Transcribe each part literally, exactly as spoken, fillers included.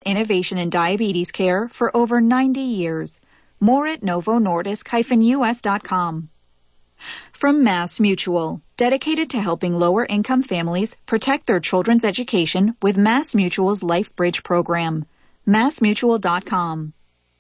innovation in diabetes care for over ninety years. More at novo nordisk dash u s dot com. From Mass Mutual, dedicated to helping lower-income families protect their children's education with Mass Mutual's Life Bridge program. mass mutual dot com.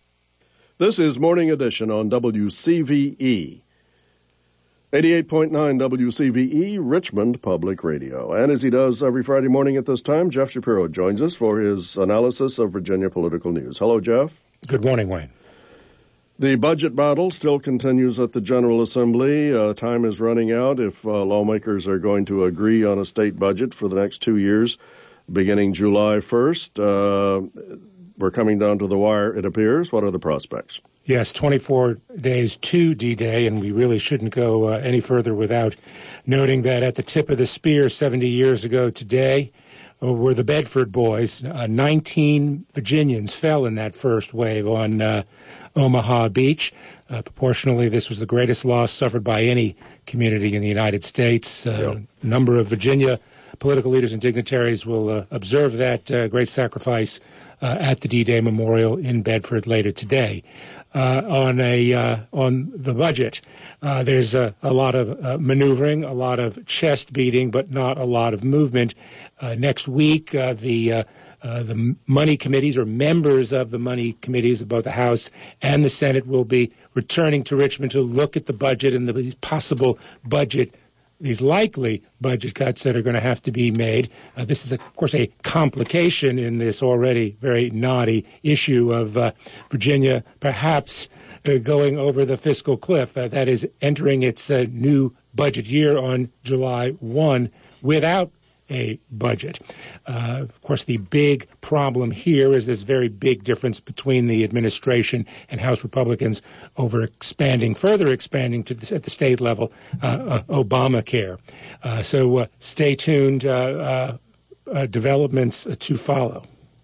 This is Morning Edition on W C V E. eighty-eight point nine W C V E, Richmond Public Radio. And as he does every Friday morning at this time, Jeff Shapiro joins us for his analysis of Virginia political news. Hello, Jeff. Good morning, Wayne. The budget battle still continues at the General Assembly. Uh, time is running out if uh, lawmakers are going to agree on a state budget for the next two years, beginning July first. Uh, we're coming down to the wire, it appears. What are the prospects? Yes, twenty-four days to D-Day, and we really shouldn't go uh, any further without noting that at the tip of the spear seventy years ago today uh, were the Bedford Boys. Uh, nineteen Virginians fell in that first wave on uh, Omaha Beach. Uh, proportionally, this was the greatest loss suffered by any community in the United States. Uh, yep. A number of Virginia political leaders and dignitaries will uh, observe that uh, great sacrifice uh, at the D-Day Memorial in Bedford later today. Uh, on a uh, on the budget, uh, there's a, a lot of uh, maneuvering, a lot of chest beating, but not a lot of movement. Uh, next week, uh, the uh, Uh, the money committees or members of the money committees of both the House and the Senate will be returning to Richmond to look at the budget and the, these possible budget, these likely budget cuts that are going to have to be made. Uh, this is, of course, a complication in this already very knotty issue of uh, Virginia perhaps uh, going over the fiscal cliff. Uh, that is entering its uh, new budget year on July first without a budget. Uh, of course, the big problem here is this very big difference between the administration and House Republicans over expanding, further expanding to the, at the state level, uh, uh, Obamacare. Uh, so uh, stay tuned. Uh, uh, uh, developments uh, to follow.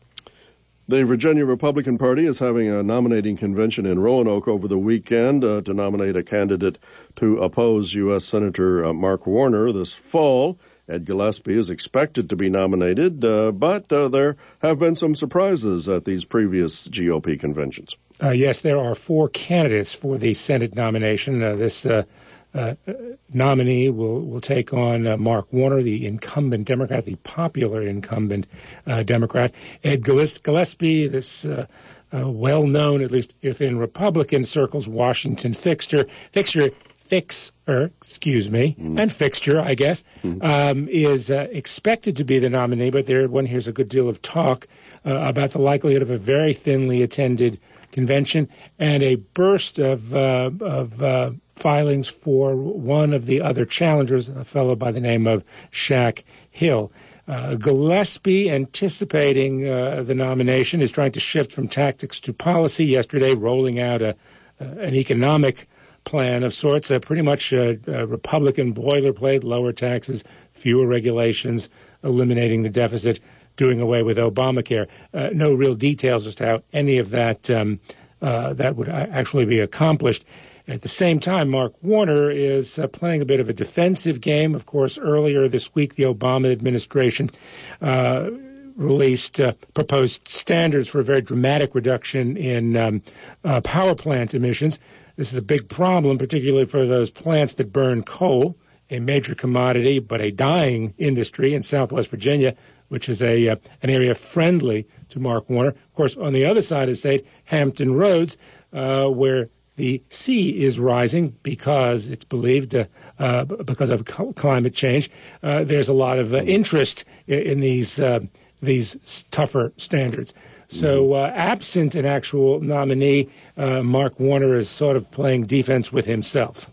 The Virginia Republican Party is having a nominating convention in Roanoke over the weekend uh, to nominate a candidate to oppose U S. Senator uh, Mark Warner this fall. Ed Gillespie is expected to be nominated, uh, but uh, there have been some surprises at these previous G O P conventions. Uh, yes, there are four candidates for the Senate nomination. Uh, this uh, uh, nominee will, will take on uh, Mark Warner, the incumbent Democrat, the popular incumbent uh, Democrat. Ed Gillespie, this uh, uh, well-known, at least within Republican circles, Washington fixture, fixture Fixer, excuse me, mm. and Fixture, I guess, mm. um, is uh, expected to be the nominee, but there one hears a good deal of talk uh, about the likelihood of a very thinly attended convention and a burst of, uh, of uh, filings for one of the other challengers, a fellow by the name of Shaq Hill. Uh, Gillespie, anticipating uh, the nomination, is trying to shift from tactics to policy. Yesterday, rolling out a, uh, an economic plan of sorts, uh, pretty much a, a Republican boilerplate, lower taxes, fewer regulations, eliminating the deficit, doing away with Obamacare. Uh, no real details as to how any of that um, uh, that would actually be accomplished. At the same time, Mark Warner is uh, playing a bit of a defensive game. Of course, earlier this week, the Obama administration uh, released uh, proposed standards for a very dramatic reduction in um, uh, power plant emissions. This is a big problem, particularly for those plants that burn coal, a major commodity but a dying industry in Southwest Virginia, which is a uh, an area friendly to Mark Warner. Of course, on the other side of the state, Hampton Roads, uh, where the sea is rising because it's believed uh, uh, because of climate change. Uh, there's a lot of uh, interest in, in these uh, these tougher standards. So uh, absent an actual nominee, uh, Mark Warner is sort of playing defense with himself.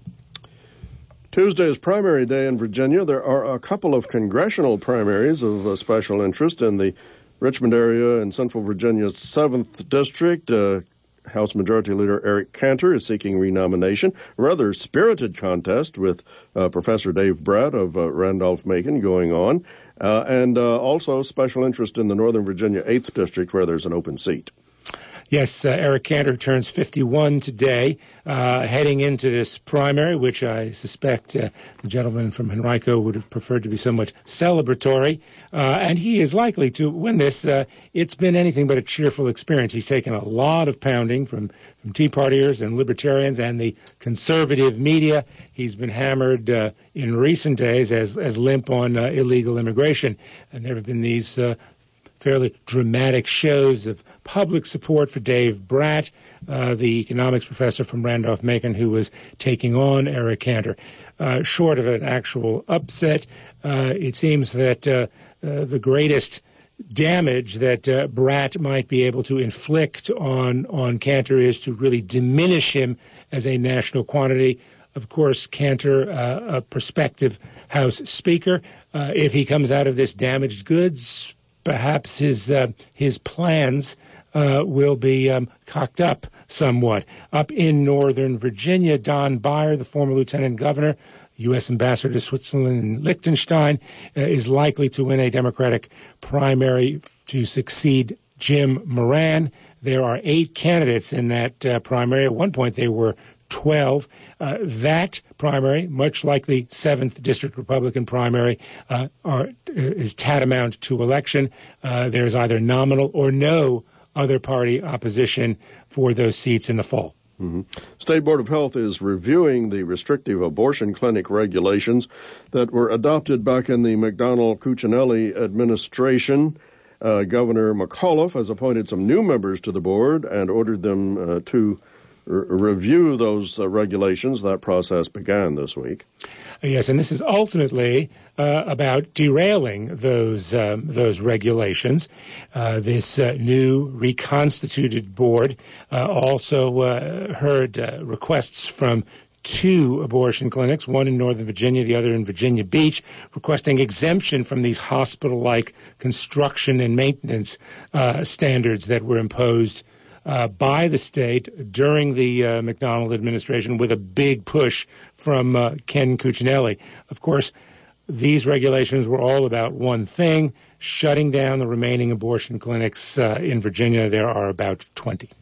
Tuesday is primary day in Virginia. There are a couple of congressional primaries of uh, special interest in the Richmond area in Central Virginia's seventh District. Uh, House Majority Leader Eric Cantor is seeking renomination. A rather spirited contest with uh, Professor Dave Brett of uh, Randolph-Macon going on. Uh, and uh, also special interest in the Northern Virginia eighth District, where there's an open seat. Yes, uh, Eric Cantor turns fifty-one today, uh, heading into this primary, which I suspect uh, the gentleman from Henrico would have preferred to be somewhat celebratory. Uh, and he is likely to win this. Uh, it's been anything but a cheerful experience. He's taken a lot of pounding from, from Tea Partiers and Libertarians and the conservative media. He's been hammered uh, in recent days as, as limp on uh, illegal immigration. And there have been these uh, fairly dramatic shows of public support for Dave Bratt, uh, the economics professor from Randolph-Macon, who was taking on Eric Cantor. Uh, short of an actual upset, uh, it seems that uh, uh, the greatest damage that uh, Bratt might be able to inflict on, on Cantor is to really diminish him as a national quantity. Of course, Cantor, uh, a prospective House Speaker, uh, if he comes out of this damaged goods, perhaps his uh, his plans uh, will be um, cocked up somewhat. Up in Northern Virginia, Don Beyer, the former lieutenant governor, U S ambassador to Switzerland and Liechtenstein, uh, is likely to win a Democratic primary to succeed Jim Moran. There are eight candidates in that uh, primary. At one point, there were twelve. Uh, that primary, much like the seventh District Republican primary, uh, are, is tantamount to election. Uh, there is either nominal or no other party opposition for those seats in the fall. Mm-hmm. State Board of Health is reviewing the restrictive abortion clinic regulations that were adopted back in the McDonnell-Cuccinelli administration. Uh, Governor McAuliffe has appointed some new members to the board and ordered them uh, to review those uh, regulations. That process began this week. Yes, and this is ultimately uh, about derailing those um, those regulations. Uh, this uh, new reconstituted board uh, also uh, heard uh, requests from two abortion clinics, one in Northern Virginia, the other in Virginia Beach, requesting exemption from these hospital-like construction and maintenance uh, standards that were imposed Uh, by the state during the uh, McDonnell administration, with a big push from uh, Ken Cuccinelli. Of course, these regulations were all about one thing: shutting down the remaining abortion clinics uh, in Virginia. There are about twenty.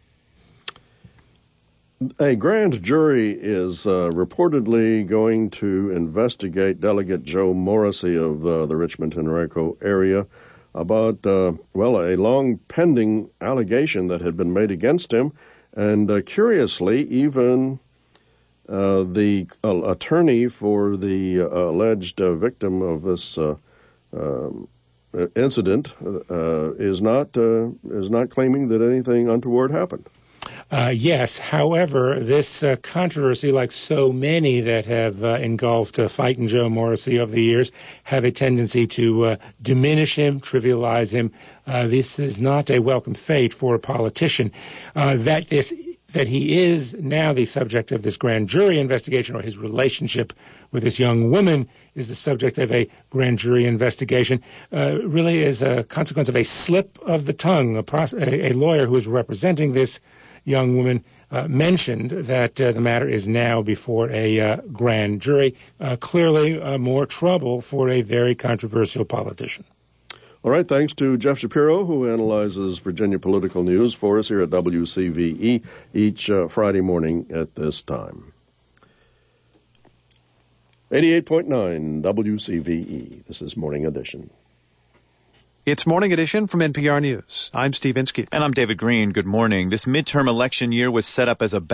A grand jury is uh, reportedly going to investigate Delegate Joe Morrissey of uh, the Richmond-Henrico area about, uh, well, a long-pending allegation that had been made against him. And uh, curiously, even uh, the uh, attorney for the uh, alleged uh, victim of this uh, um, incident uh, is not uh, is not claiming that anything untoward happened. Uh, yes. However, this uh, controversy, like so many that have uh, engulfed uh, Fightin' Joe Morrissey over the years, have a tendency to uh, diminish him, trivialize him. Uh, this is not a welcome fate for a politician. Uh, that this that he is now the subject of this grand jury investigation, or his relationship with this young woman is the subject of a grand jury investigation, uh, really is a consequence of a slip of the tongue. A, pros- a, a lawyer who is representing this young woman uh, mentioned that uh, the matter is now before a uh, grand jury. Uh, clearly, uh, more trouble for a very controversial politician. All right, thanks to Jeff Shapiro, who analyzes Virginia political news for us here at W C V E each uh, Friday morning at this time. eighty-eight point nine W C V E. This is Morning Edition. It's Morning Edition from N P R News. I'm Steve Inskeep. And I'm David Green. Good morning. This midterm election year was set up as a